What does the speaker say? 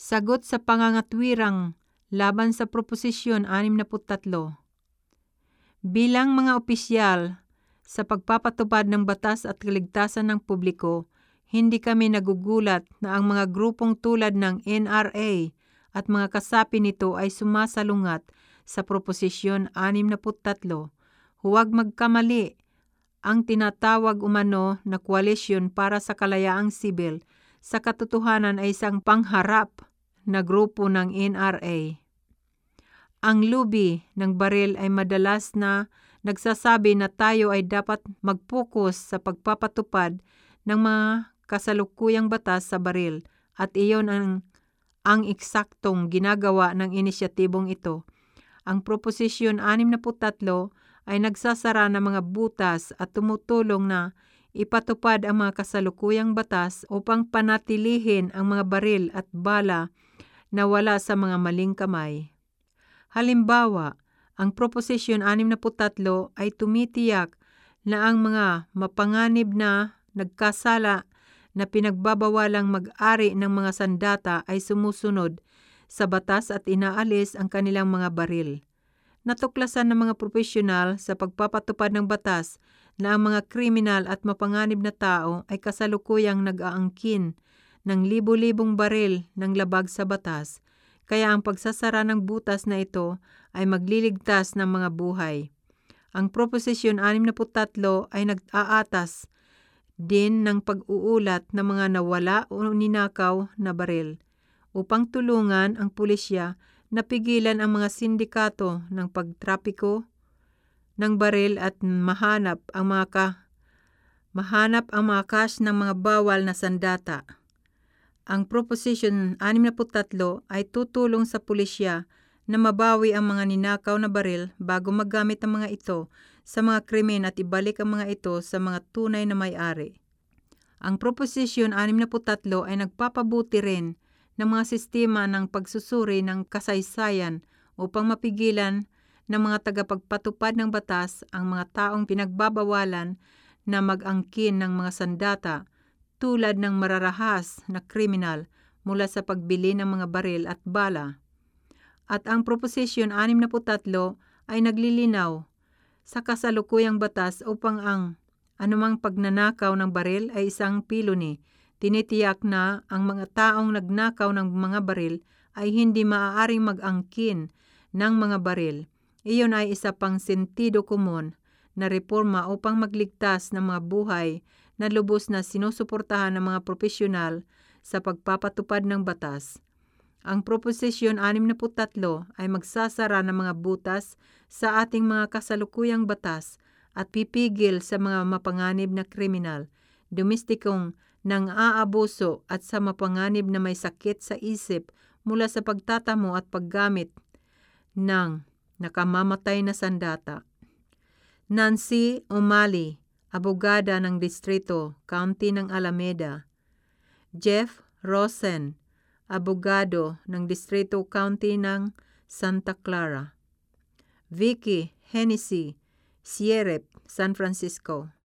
Sagot sa pangangatwirang laban sa Proposisyon 63. Bilang mga opisyal sa pagpapatupad ng batas at kaligtasan ng publiko, hindi kami nagugulat na ang mga grupong tulad ng NRA at mga kasapi nito ay sumasalungat sa Proposisyon 63. Huwag magkamali, ang tinatawag umano na koalisyon para sa kalayaang sibil sa katotohanan ay isang pangharap na grupo ng NRA. Ang lobby ng baril ay madalas na nagsasabi na tayo ay dapat mag-focus sa pagpapatupad ng mga kasalukuyang batas sa baril at iyon ang eksaktong ginagawa ng inisyatibong ito. Ang Proposisyon 63 ay nagsasara ng mga butas at tumutulong na ipatupad ang mga kasalukuyang batas upang panatilihin ang mga baril at bala na wala sa mga maling kamay. Halimbawa, ang Proposisyon 63 ay tumitiyak na ang mga mapanganib na nagkasala na pinagbabawalang mag-ari ng mga sandata ay sumusunod sa batas at inaalis ang kanilang mga baril. Natuklasan ng mga profesional sa pagpapatupad ng batas na ang mga kriminal at mapanganib na tao ay kasalukuyang nag-aangkin ng libo-libong baril ng labag sa batas, kaya ang pagsasara ng butas na ito ay magliligtas ng mga buhay. Ang Proposisyon 63 ay nag-aatas din ng pag-uulat ng mga nawala o ninakaw na baril upang tulungan ang pulisya na pigilan ang mga sindikato ng pagtrapiko ng baril at mahanap ang mga cache ng mga bawal na sandata. Ang Proposisyon 63 ay tutulong sa pulisya na mabawi ang mga ninakaw na baril bago magamit ang mga ito sa mga krimen at ibalik ang mga ito sa mga tunay na may-ari. Ang Proposisyon 63 ay nagpapabuti rin ng mga sistema ng pagsusuri ng kasaysayan upang mapigilan ng mga tagapagpatupad ng batas ang mga taong pinagbabawalan na mag-angkin ng mga sandata tulad ng mararahas na kriminal mula sa pagbili ng mga baril at bala. At ang Proposisyon 63 ay naglilinaw sa kasalukuyang batas upang ang anumang pagnanakaw ng baril ay isang piloni. Tinitiyak na ang mga taong nagnakaw ng mga baril ay hindi maaaring mag-angkin ng mga baril. Iyon ay isa pang sentido komon na reforma upang magligtas ng mga buhay na lubos na sinusuportahan ng mga profesional sa pagpapatupad ng batas. Ang Proposisyon 63 ay magsasara ng mga butas sa ating mga kasalukuyang batas at pipigil sa mga mapanganib na kriminal, domestikong nang aabuso at sa mapanganib na may sakit sa isip mula sa pagtatamo at paggamit ng nakamamatay na sandata. Nancy O'Malley, abogada ng Distrito, County ng Alameda. Jeff Rosen, abogado ng Distrito, County ng Santa Clara. Vicky Hennessy, Sheriff, San Francisco.